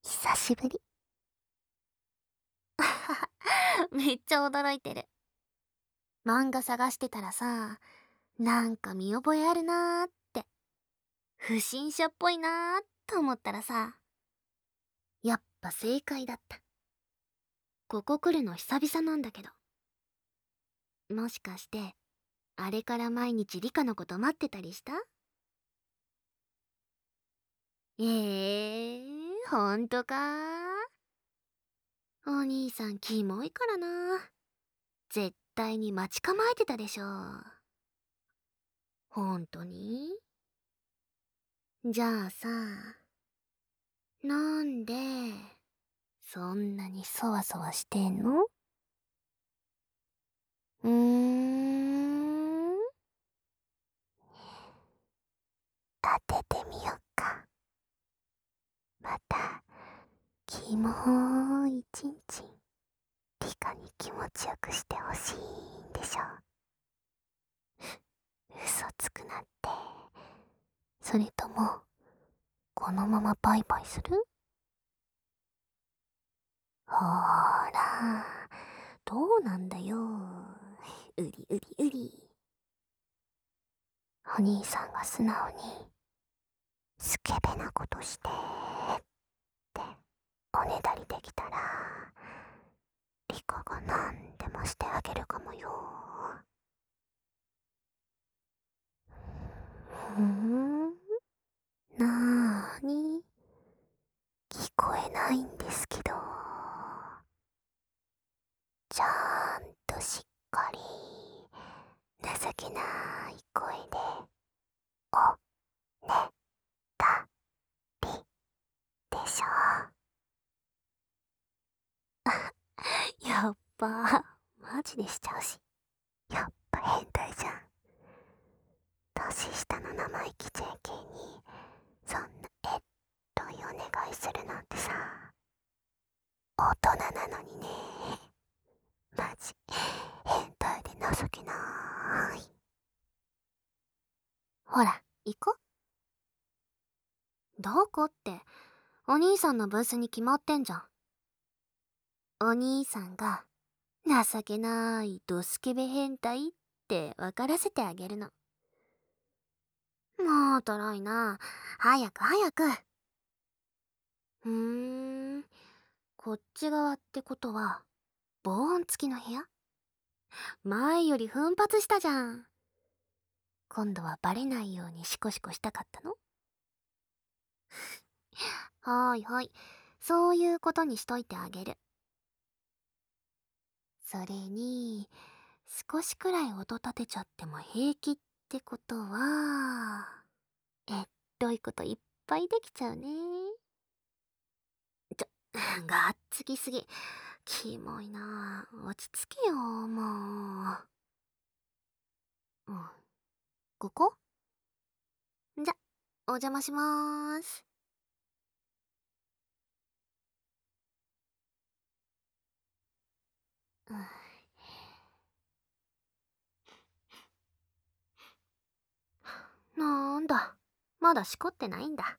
久しぶり。めっちゃ驚いてる。漫画探してたらさ、なんか見覚えあるなーって、不審者っぽいなーと思ったらさ、やっぱ正解だった。ここ来るの久々なんだけど。もしかして、あれから毎日リカのこと待ってたりした？ほんとかー？お兄さんキモいからな。絶対に待ち構えてたでしょ。ほんとに？じゃあさ、なんで、そんなにそわそわしてんの？うーん。当ててみよっか。また、キモーいちんちん、リカに気持ちよくしてほしいんでしょ。嘘つくなって。それとも、このままバイバイする？ほーら、どうなんだよ。うりうりうり。お兄さんが素直に、スケベなことしてっておねだりできたら、リカが何でもしてあげるかもよ。なーに？聞こえないんですけど。ちゃんとしっかり、情けない声で、おねだりでしょ。やっぱ、マジでしちゃうし。やっぱ変態じゃん。年下の生意気 JK に、そんなといお願いするなんてさ、大人なのにね。マジ、変態で情けなーい。ほら、行こ。どこって、お兄さんのブースに決まってんじゃん。お兄さんが、情けなーいドスケベ変態って分からせてあげるの。もうとろいな。早く早く。こっち側ってことは、防音付きの部屋？前より奮発したじゃん。今度はバレないようにシコシコしたかったの？はーいはい。そういうことにしといてあげる。それに、少しくらい音立てちゃっても平気ってことは、どういうこといっぱいできちゃうね。ちょ、がっつきすぎ。キモいな。落ち着けよ、もう。ここ？じゃ、お邪魔しまーす。なんだ、まだしこってないんだ。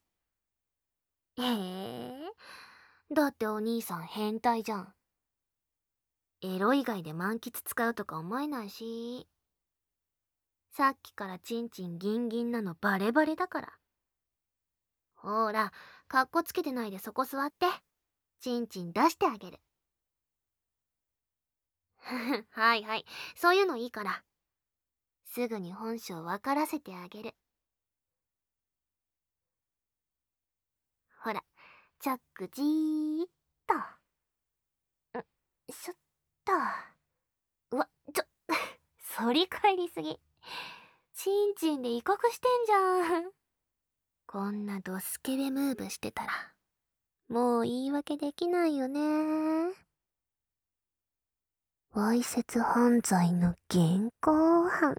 だってお兄さん変態じゃん。エロ以外で満喫使うとか思えないし。さっきからチンチンギンギンなのバレバレだから。ほら、かっこつけてないでそこ座って。チンチン出してあげる。はいはい、そういうのいいから。すぐに本性分からせてあげる。ほら、チャックチーっと。しょっと。うわ、反り返りすぎ。チンチンで威嚇してんじゃん。こんなドスケベムーブしてたら、もう言い訳できないよね。わいせつ犯罪の現行犯。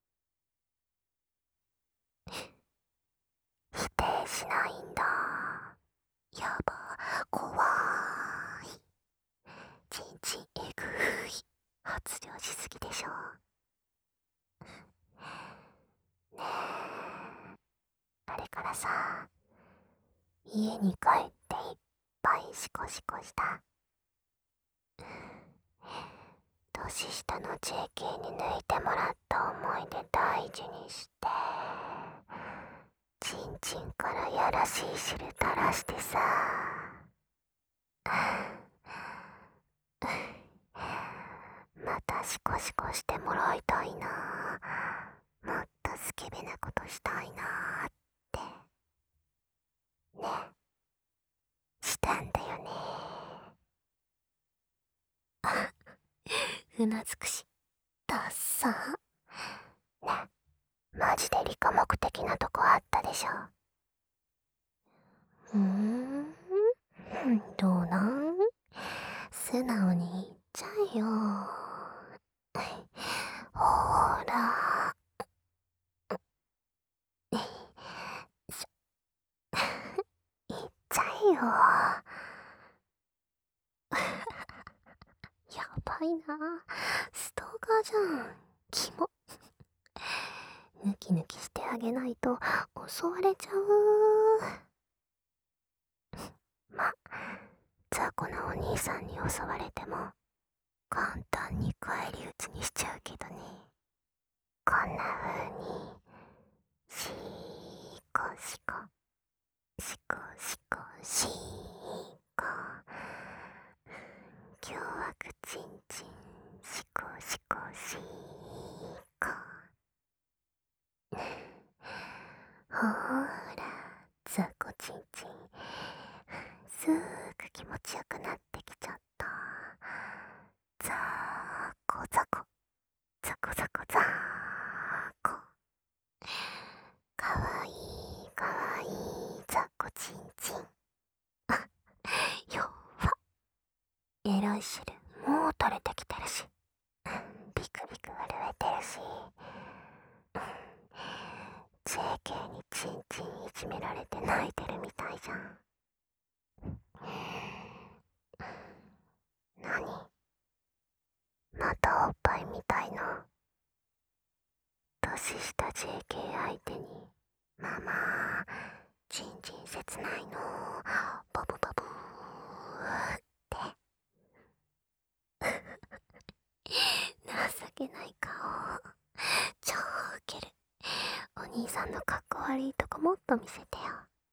否定しないんだ。やば、怖い。ちんちんえぐい。発量しすぎでしょ。ねえ、あれからさ、家に帰っていっぱいシコシコした。年下の JK に抜いてもらった思い出大事にして、チンチンからやらしい汁垂らしてさ。またシコシコしてもらいたいな。もっとスケベなことしたいなって。ね、したんだよね。うなずくし、ダッサー。ね、マジで理科目的なとこあったでしょ。どうなん？素直に言っちゃえよ。ほーら。言っちゃえよ。やばいな。ストーカーじゃん。キモ。ヌキヌキしてあげないと襲われちゃう。ま、雑魚なお兄さんに襲われても簡単に返り討ちにしちゃうけどね。こんな風にシコシコシコシコシコ、今日はくちんちんシコシコシコ。ほーら、ザコチンチン、すーぐ気持ちよくなってきちゃった。ザコザコザコザコザコ。かわいいかわいいザコチンチン。あ、弱っ。エロい汁もう垂れてきてるし、ビクビク震えてるし、JK にチンチンいじめられて泣いてるみたいじゃん。何？またおっぱいみたいな。年下 JK 相手にママチンチン切ないのバブバブーって。情けない顔。超ウケる。お兄さんのかっこ悪いとこもっと見せてよ。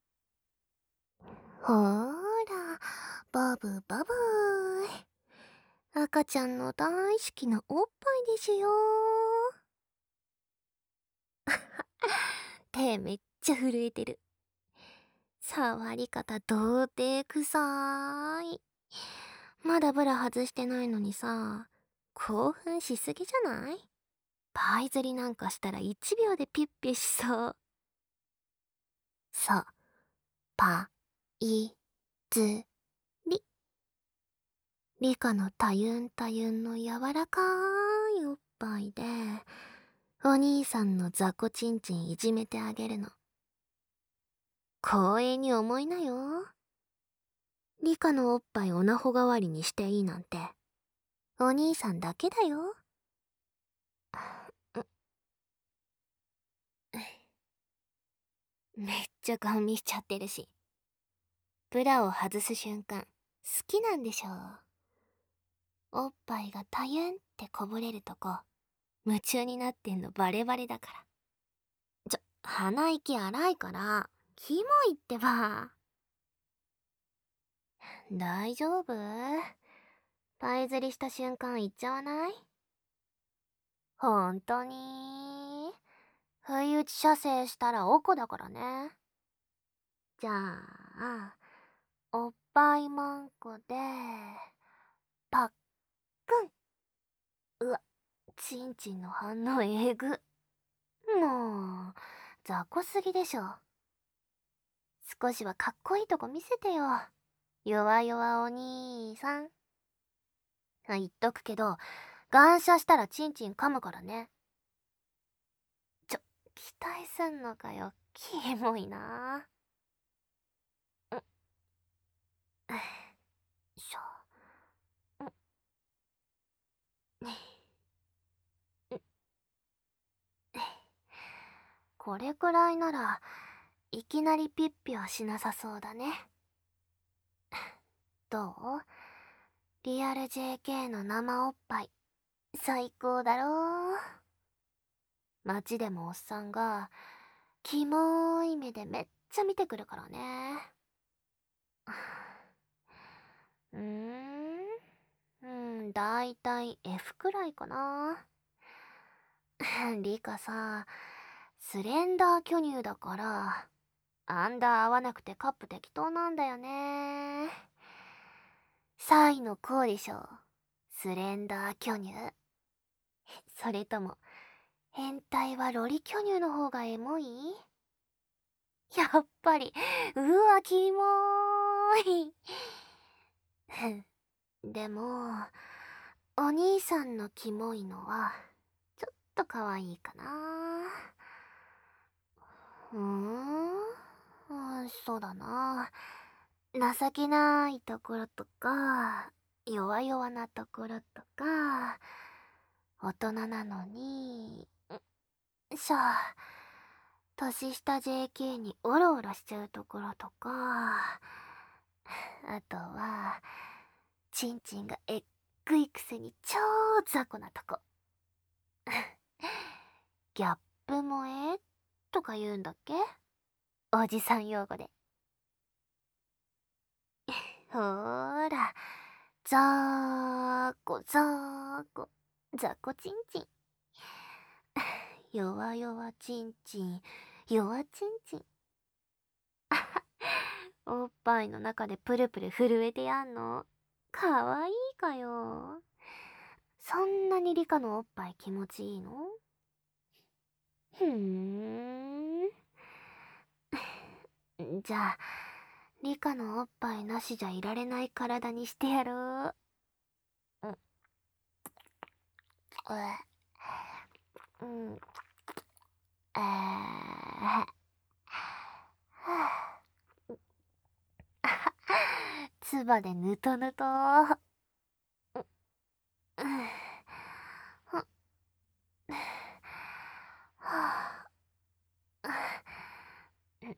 ほーら、バブバブー。赤ちゃんの大好きなおっぱいですよ。手めっちゃ震えてる。触り方童貞くさーい。まだブラ外してないのにさ、興奮しすぎじゃない？パイ釣りなんかしたら1秒でピッピしそう。そう、パイ釣り。リカのたゆんたゆんの柔らかいおっぱいで、お兄さんの雑魚ちんちんいじめてあげるの。光栄に思いなよ。リカのおっぱいオナホ代わりにしていいなんて、お兄さんだけだよ。めっちゃガン見しちゃってるし。ブラを外す瞬間、好きなんでしょう。おっぱいがたゆんってこぼれるとこ、夢中になってんのバレバレだから。鼻息荒いから、キモいってば。大丈夫？パイ釣りした瞬間言っちゃわない？ほんとに？不意打ち射精したらおこだからね。じゃあ、おっぱいまんこで、パックン。うわ、ちんちんの反応えぐ。もう、雑魚すぎでしょ。少しはかっこいいとこ見せてよ。弱々お兄さん。言っとくけど、感謝したらチンチン噛むからね。期待すんのかよ。キモいな。しょ。これくらいなら、いきなりピッピはしなさそうだね。 どう？リアル JK の生おっぱい、最高だろ？街でもおっさんが、キモーい目でめっちゃ見てくるからね。うーん、だいたい F くらいかな。リカさ、スレンダー巨乳だから、アンダー合わなくてカップ適当なんだよね。サイのこうでしょ。スレンダー巨乳。それとも、変態はロリ巨乳の方がエモい？やっぱり、うわ、キモーい。でも、お兄さんのキモいのは、ちょっと可愛いかな。そうだな。情けないところとか、弱々なところとか、大人なのに、年下 JK にオロオロしちゃうところとか、あとは、チンチンがえっぐいくせに超雑魚なとこ。ギャップ萌えとか言うんだっけ？おじさん用語で。ほーら、ザーコザーコ、ザコチンチン。弱々チンチン、弱チンチン。おっぱいの中でプルプル震えてやんの。かわいいかよ。そんなにリカのおっぱい気持ちいいの？ふーん。じゃあ、リカのおっぱいなしじゃいられない体にしてやろう。うん。うん。はあ、つばでぬとぬと。うん。はあ、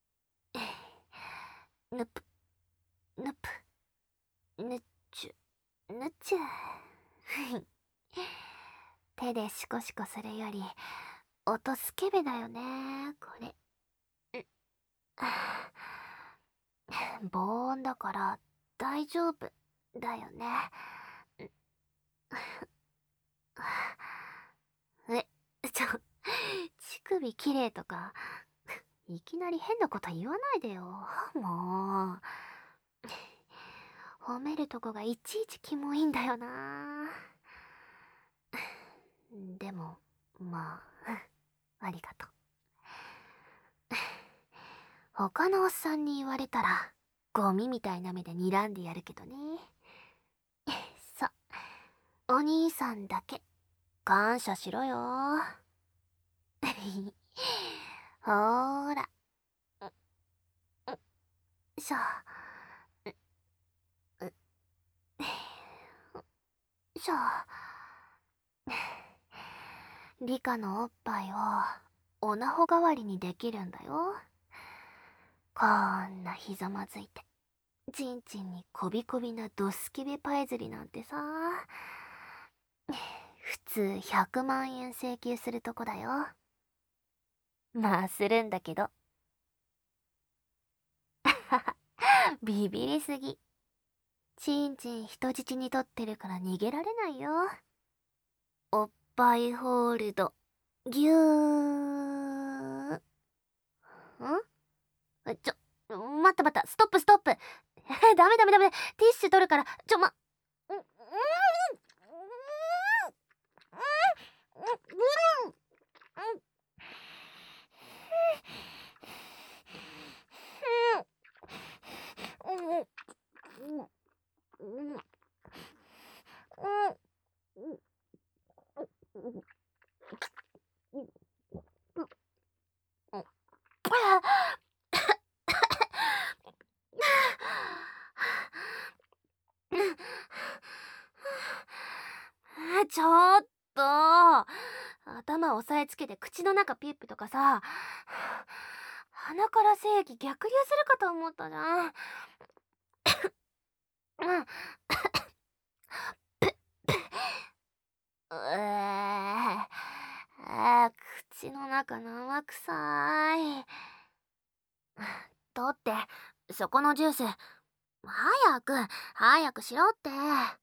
ぬぷ、ぬぷ、ぬっちゅ、ぬっちゅ。手でシコシコするより、音スケベだよね、これ。防音だから大丈夫だよね。え、乳首綺麗とか、いきなり変なこと言わないでよ。もう。褒めるとこがいちいちキモいんだよな。でも、まあ、ありがとう。他のおっさんに言われたら、ゴミみたいな目で睨んでやるけどね。そう、お兄さんだけ、感謝しろよ。ほーら。しょ。しょ。リカのおっぱいを、おなほ代わりにできるんだよ。こんなひざまずいて、ちんちんにこびこびなドスケベパイズリなんてさ、普通100万円請求するとこだよ。まあするんだけど。ビビりすぎ。ちんちん人質に取ってるから逃げられないよ。おっぱいホールド、ぎゅー。待った待った、ストップストップ。ダメダメダメ、ティッシュ取るから、うん、うん、ちょっと頭押さえつけて口の中ピッピとかさ、鼻から正義逆流するかと思ったじゃん。 そこのジュース、早くしろって。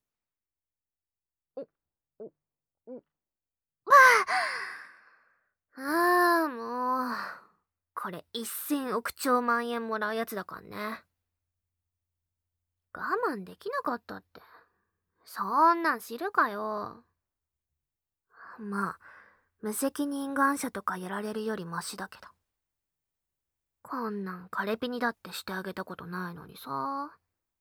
もう。これ1000億兆万円もらうやつだかんね。我慢できなかったって。そんなん知るかよ。まあ、無責任願者とかやられるよりマシだけど。こんなんカレピにだってしてあげたことないのにさ。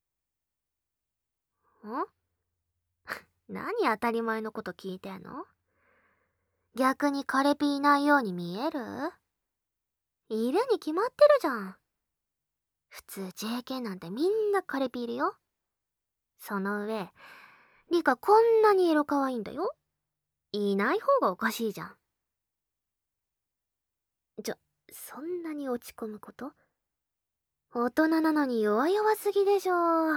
何当たり前のこと聞いてんの？逆にカレピいないように見える？いるに決まってるじゃん。普通 JK なんてみんなカレピいるよ。その上、リカこんなに色可愛いんだよ。いない方がおかしいじゃん。そんなに落ち込むこと？大人なのに弱々すぎでしょ。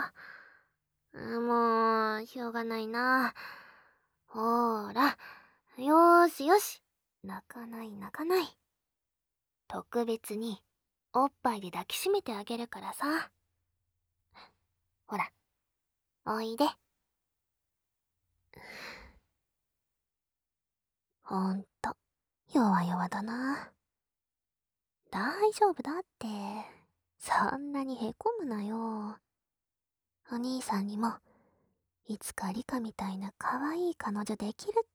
もう、しょうがないな。ほーら、よーしよし。泣かない泣かない。特別に、おっぱいで抱きしめてあげるからさ。ほら、おいで。ほんと、弱々だな。大丈夫だって。そんなにへこむなよ。お兄さんにも、いつかリカみたいな可愛い彼女できるって。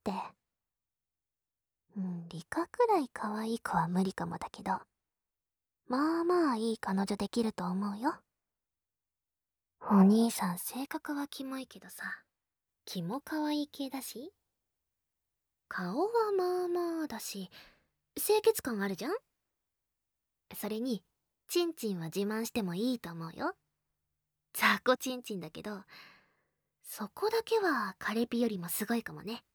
リカくらい可愛い子は無理かもだけど、まあまあいい彼女できると思うよ。お兄さん性格はキモいけどさ、気も可愛い系だし、顔はまあまあだし、清潔感あるじゃん。それに、チンチンは自慢してもいいと思うよ。雑魚チンチンだけど、そこだけはカレピよりもすごいかもね。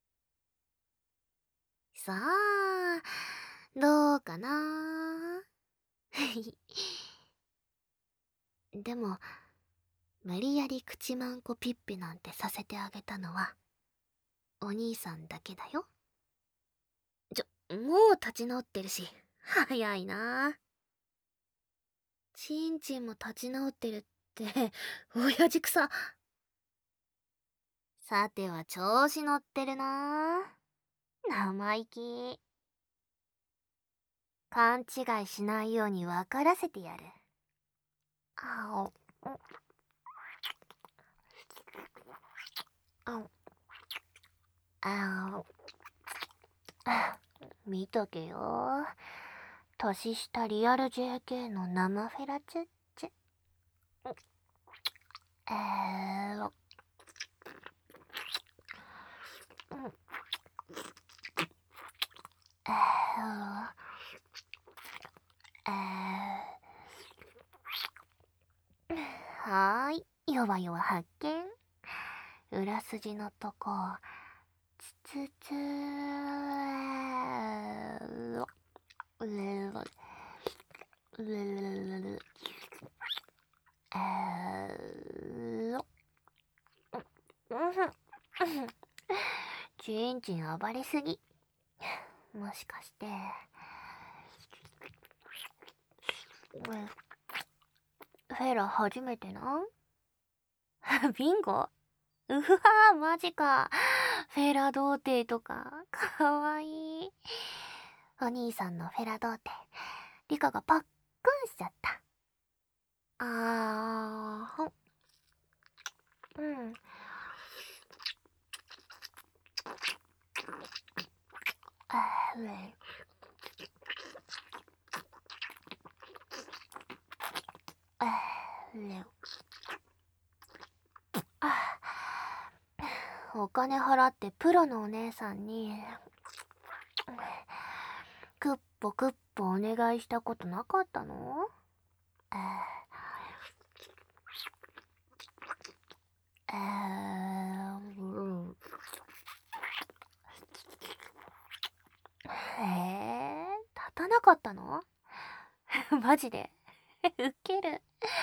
さあ、どうかな。でも、無理やり口まんこピッピなんてさせてあげたのは、お兄さんだけだよ。もう立ち直ってるし、早いな。ちんちんも立ち直ってるって、親父草。さては調子乗ってるな。生意気。勘違いしないように分からせてやる。あお。ああ見とけよ。年下リアル JK の生フェラチュッチュ。えーえはーい、弱々発見。裏筋のとこ、つつつー、うるるうるるるちんちん暴れすぎ。もしかして、フェラ初めてなん？ビンゴ？うわー、マジか。フェラ童貞とか、かわいい。お兄さんのフェラ童貞、リカがパックンしちゃった。ほん。あー、お金払ってプロのお姉さんに、クッポクッポお願いしたことなかったの？立たなかったの？マジでウケる。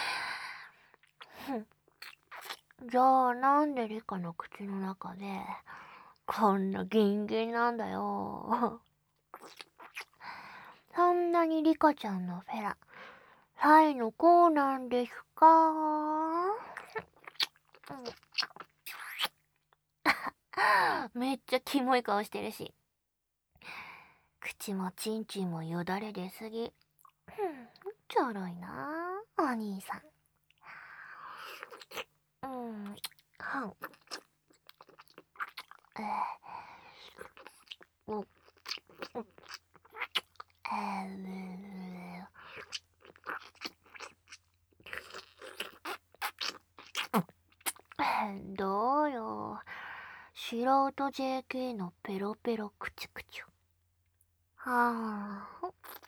じゃあなんでリカの口の中でこんなギンギンなんだよ。そんなにリカちゃんのフェラタイのコーナーですか？めっちゃキモい顔してるし。口もチンチンもよだれ出すぎ。ちょろいなお兄さん。はん。お、う、どうよ。素人 JK のペロペロクチュクチュ。はあ。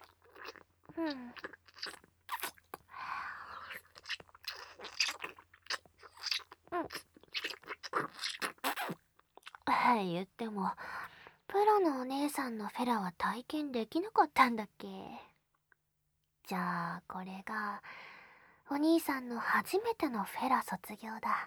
言っても、プロのお姉さんのフェラは体験できなかったんだっけ？じゃあ、これが、お兄さんの初めてのフェラ卒業だ。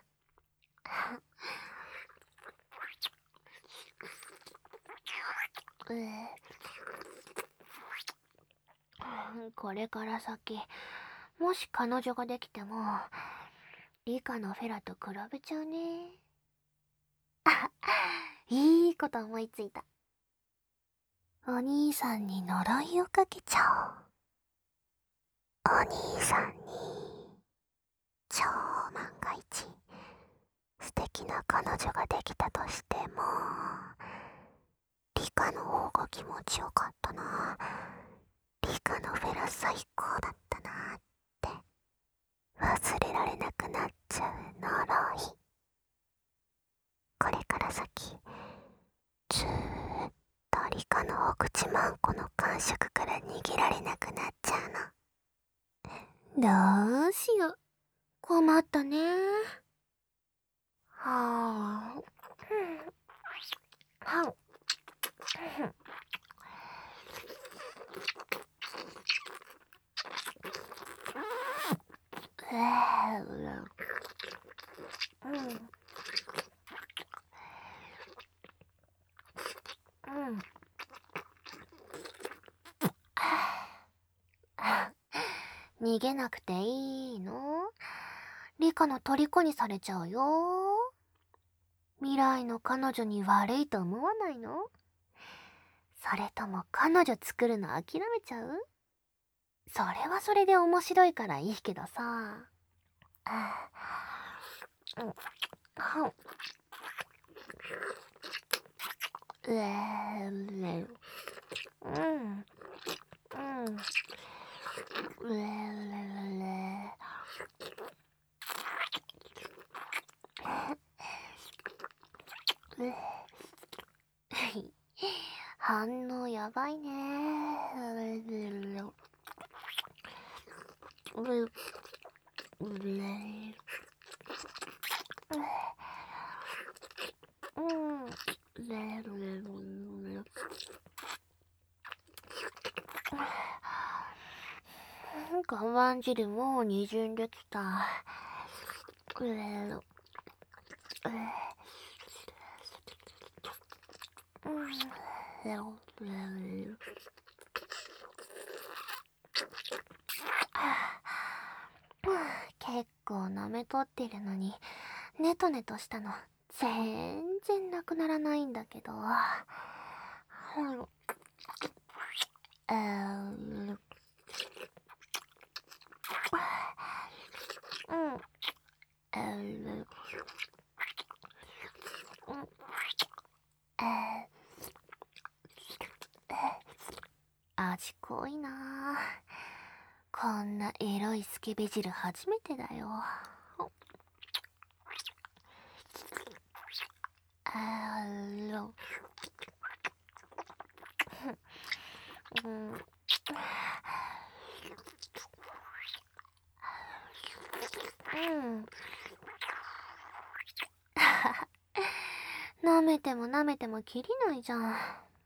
これから先、もし彼女ができても、リカのフェラと比べちゃうね。いいこと思いついた。お兄さんに呪いをかけちゃおう。お兄さんに、超万が一、素敵な彼女ができたとしても、リカの方が気持ちよかったな。リカのフェラ最高だったなって、忘れられなくなっちゃう呪い。これから先、ずーっとリカのお口まんこの感触から逃げられなくなっちゃうの。どうしよう。困ったね。はあ。はん。逃げなくていいの？リカの虜にされちゃうよ。未来の彼女に悪いと思わないの？それとも彼女作るの諦めちゃう？それはそれで面白いからいいけどさ。反応やばいね。我慢汁もうにじんできた。結構舐めとってるのに、ネトネトしたの全然なくならないんだけど。味濃いなあ。こんなエロいスケベ汁初めてだよ。舐めても舐めても切りないじゃん。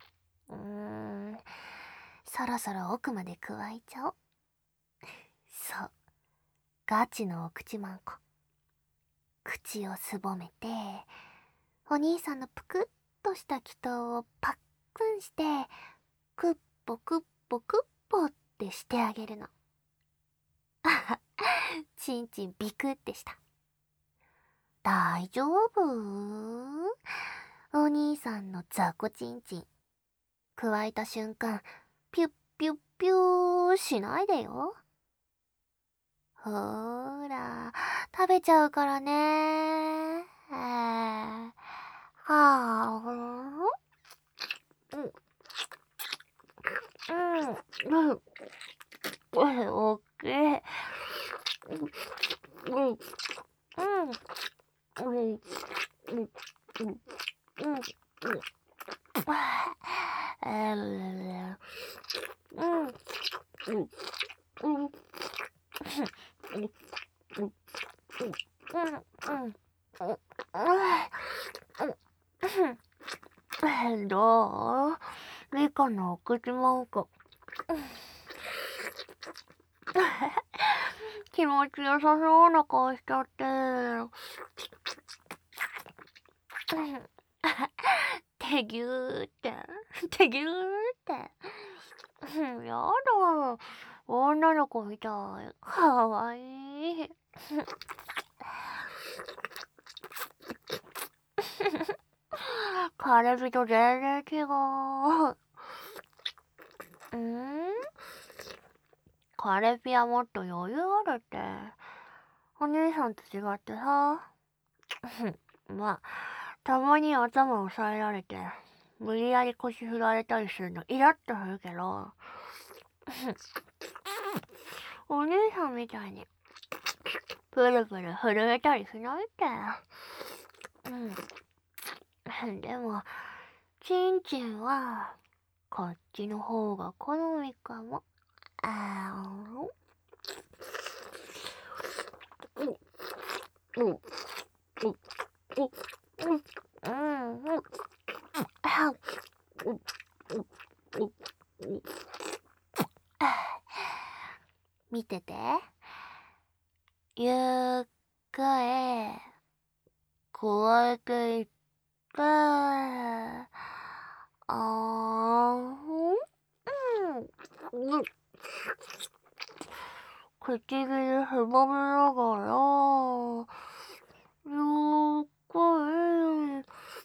そろそろ奥まで加えちゃおう。そう。ガチのお口まんこ。口をすぼめて、お兄さんのぷくっとした祈祷をパックンして、クッポクッポクッポってしてあげるの。 ちんちんビクってした。大丈夫？お兄さんの雑魚ちんちん。くわえた瞬間、ピュッピュッピューしないでよ。ほーら、食べちゃうからね。はあ、うん、うん、おっけー。うん、うん、うん、うん、うん、うん、うん、うん、うん、うん、どう？リカのお口文句。気持ちよさそうな顔しちゃって。てぎゅーって。てぎゅーって。やだ。女の子みたい。かわいい。カレビと全然違う。カレビはもっと余裕あるって。お姉さんと違ってさ。まあ、たまに頭押さえられて、無理やり腰振られたりするのイラッとするけど、お姉さんみたいに、プルプル震えたりしないって。でも、ちんちんは、こっちの方が好みかも。見てて。ゆっくり、くわえていって、唇すぼめながら、ゆっくり、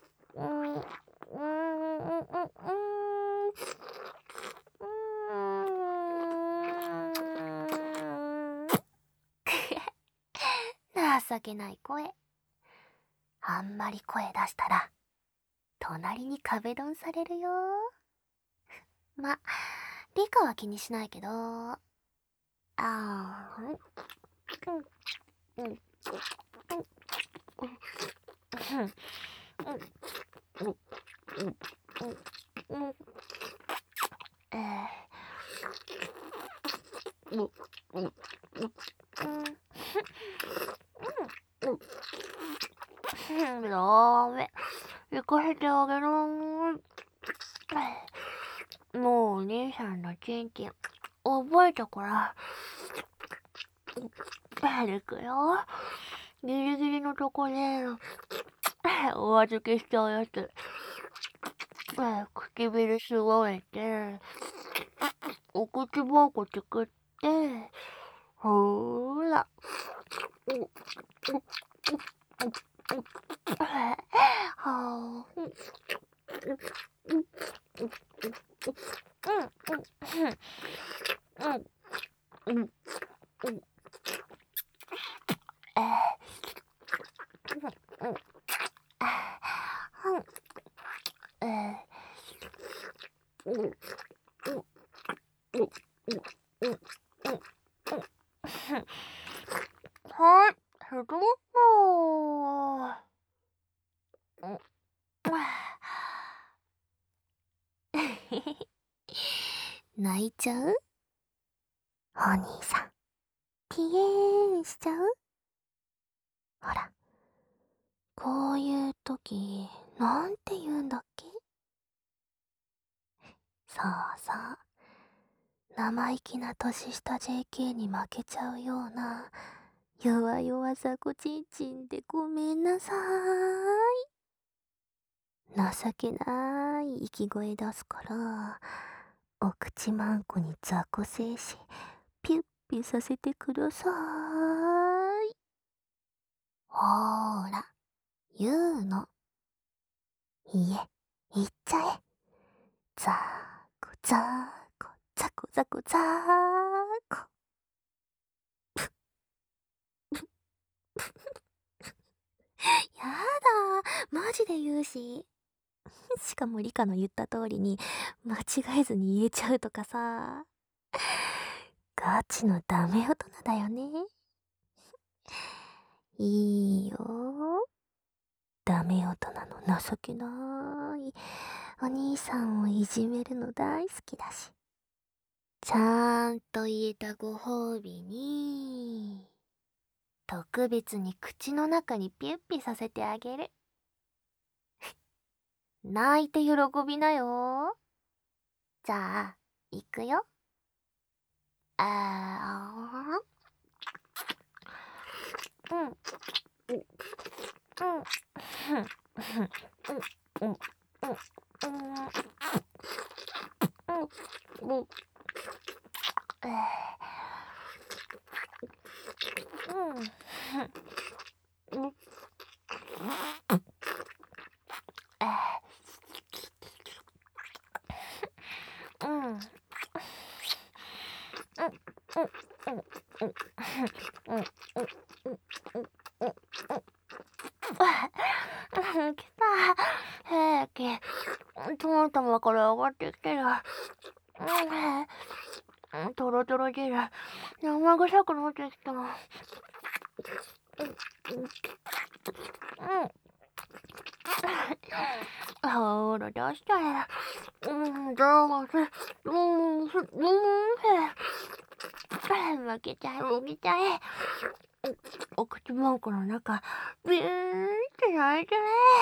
情けない声。あんまり声出したら、隣に壁ドンされるよ。ま、リカは気にしないけど、ダメ。行かせてあげろー。もうお兄さんのちんちん、覚えたから。行くよ。ギリギリのとこで、お預けしちゃうやつ。唇すごいて、お口箱作って、ほーら。ははい、ヘッドロット。泣いちゃう？お兄さん、ピエーンしちゃう？ほら、こういう時、なんて言うんだっけ？そうそう。生意気な年下 JK に負けちゃうような、弱々さこちんちんでごめんなさーい。情けない息声出すから、お口まんこに雑魚精子、ピュッピさせてください。ほーら、言うの。いえ、言っちゃえ。ざーこざーこ、ざこざこざーこ。やだー、マジで言うし。しかもリカの言った通りに間違えずに言えちゃうとかさ。ガチのダメ大人だよね。いいよ。ダメ大人の情けないお兄さんをいじめるの大好きだし。ちゃんと言えたご褒美に、特別に口の中にピュッピさせてあげる。泣いて喜びなよ。じゃあ、いくよ。あー、うん、うん、うん、うん、うん、うん、うん、うん、うん、うん、来た。平気。トマトもから上がってきてる。トロトロ汁。生臭くなってきた。ほら、出したよ。どうせ、負けちゃえ、負けちゃえ。お口文句の中、ビーンって泣いてね。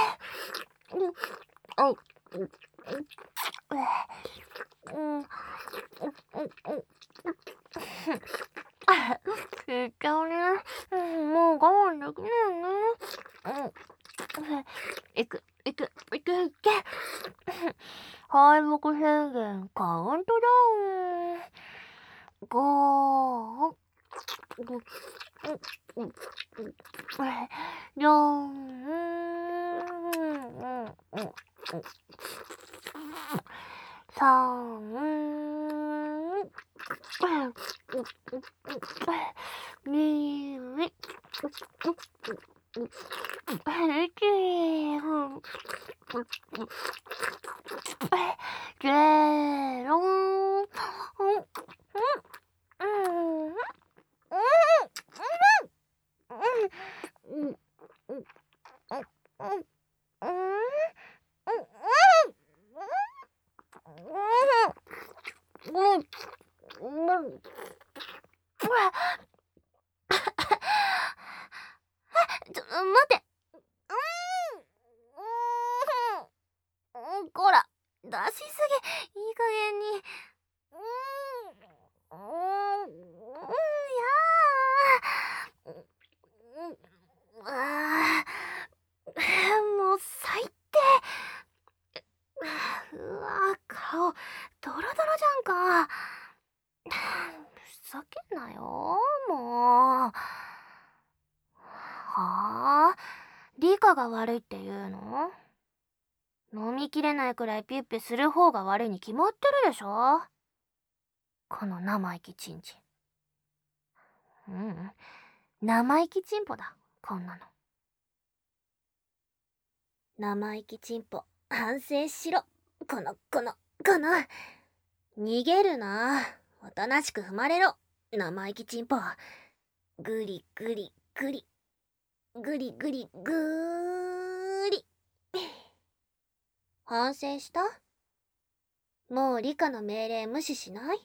聞いちゃうね。もう我慢できないね。いく、いく、いく、いけ。敗北宣言カウントダウン。5、4、3、2、ゼロ。待って。こら、出しすぎ。いい加減に。もう最低。うわ、顔ドロドロじゃんか。ふざけんなよ、もう。はあ、リカが悪いって言うの？飲みきれないくらいピュッピュする方が悪いに決まってるでしょ。この生意気チンチン。生意気チンポだ、こんなの。生意気チンポ、反省しろ。この。逃げるな。おとなしく踏まれろ。生意気チンポ。ぐりぐりぐり。ぐりぐりぐーり。反省した？もう理科の命令無視しない？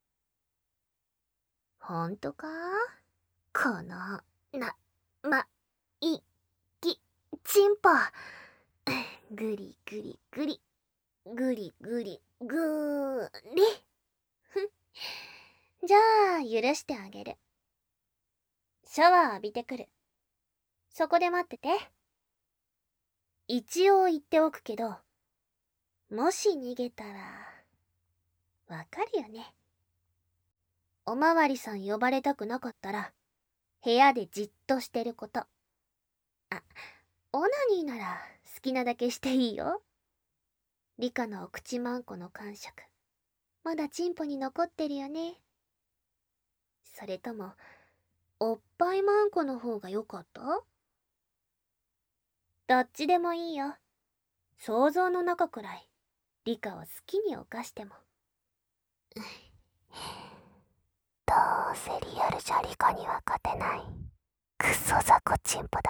ほんとか？この、いき、チンポ。ぐりぐりぐり。ぐりぐりぐーり。じゃあ、許してあげる。シャワー浴びてくる。そこで待ってて。一応言っておくけど、もし逃げたら、わかるよね。 おまわりさん呼ばれたくなかったら、部屋でじっとしてること。あ、オナニーなら好きなだけしていいよ。リカのお口まんこの感触、まだチンポに残ってるよね。それとも、おっぱいまんこの方が良かった？どっちでもいいよ。想像の中くらい、リカを好きに犯しても。どうせリアルじゃリカには勝てない。クソ雑魚チンポだ